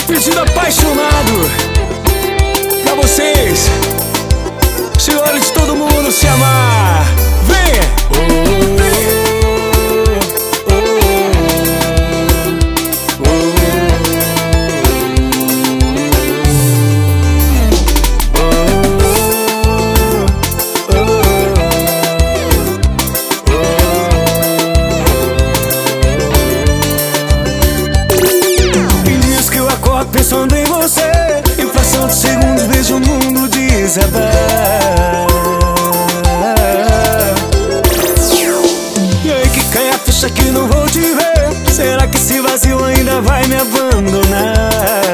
Pedido apaixonado pra vocês, senhores de todo mundo se amar. Vem! Pensando em você, em fração de segundos vejo o mundo desabar. E aí que cai a ficha que não vou te ver. Será que esse vazio ainda vai me abandonar?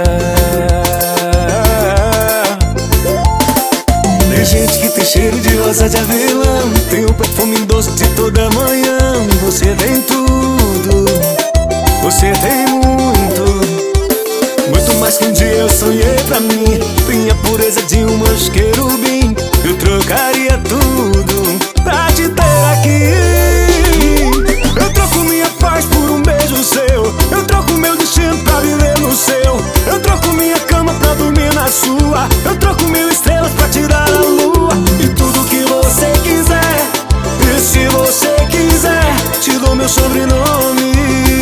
Tem gente que tem cheiro de rosa de avelã, tem o perfume doce de toda manhã. Você tem tudo, você tem muito mais que um dia eu sonhei pra mim. Tem a pureza de um anjo querubim. Eu trocaria tudo pra te ter aqui. Eu troco minha paz por um beijo seu. Eu troco meu destino pra viver no seu. Eu troco minha cama pra dormir na sua. Eu troco 1000 estrelas pra tirar a lua. E tudo que você quiser. E se você quiser, te dou meu sobrenome.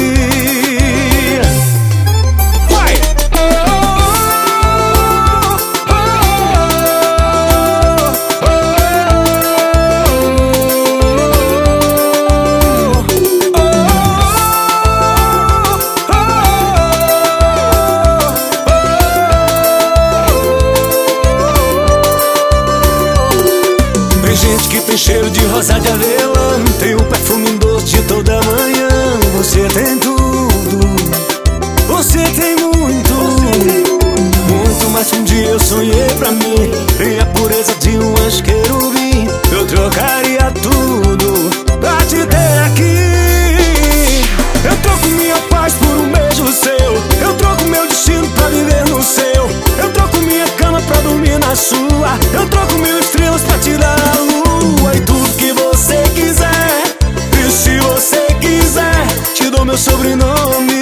Que tem cheiro de rosa de avelã, tem o perfume doce de toda manhã. Você tem tudo, você tem muito, muito mais que um dia eu sonhei pra mim. Tem a pureza de um anjo querubim. Eu trocaria tudo pra te ter aqui. Eu troco minha paz por um beijo seu. Eu troco meu destino pra viver no seu. Eu troco minha cama pra dormir na sua. Eu troco 1000 estrelas pra te dar a lua. E tudo que você quiser. E se você quiser, te dou meu sobrenome.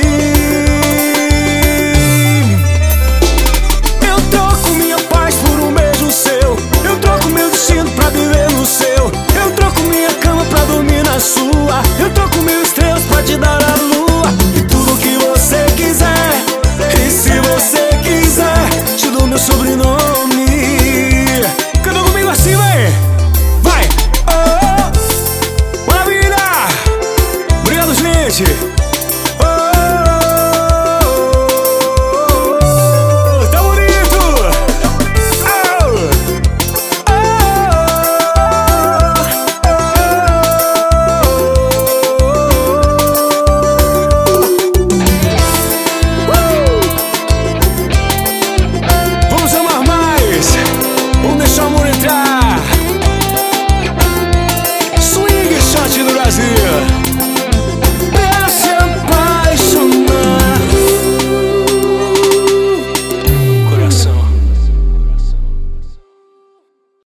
Eu troco minha paz por um beijo seu. Eu troco meu destino pra viver no seu. Eu troco minha cama pra dormir na sua. Eu troco 1000 estrelas pra te dar a lua.